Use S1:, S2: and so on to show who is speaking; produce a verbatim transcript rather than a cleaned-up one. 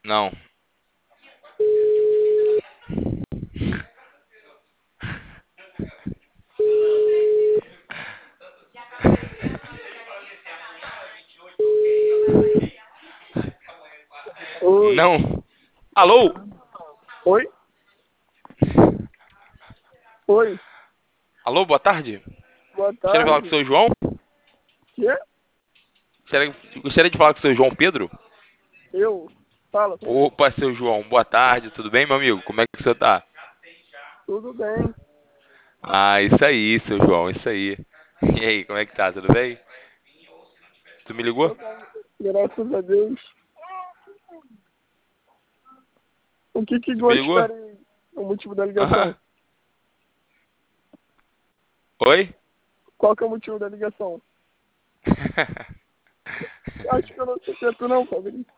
S1: Não.
S2: Oi.
S1: Não. Alô?
S2: Oi? Oi.
S1: Alô, boa tarde.
S2: Boa
S1: Gostaria de falar com o
S2: tarde.
S1: seu João?
S2: Quê?
S1: Gostaria, gostaria de falar com o seu João Pedro?
S2: Eu? Fala.
S1: Opa, seu João, boa tarde, tudo bem, meu amigo? Como é que você tá?
S2: Tudo bem?
S1: Ah, isso aí, seu João, isso aí. E aí, como é que tá? Tudo bem? Tu me ligou?
S2: Tô bem. Graças a Deus. O que que
S1: Tu me ligou?
S2: gostaria? O motivo da ligação?
S1: Aham. Oi?
S2: Qual que é o motivo da ligação? Acho que eu não sei se é tu não, Fabrício.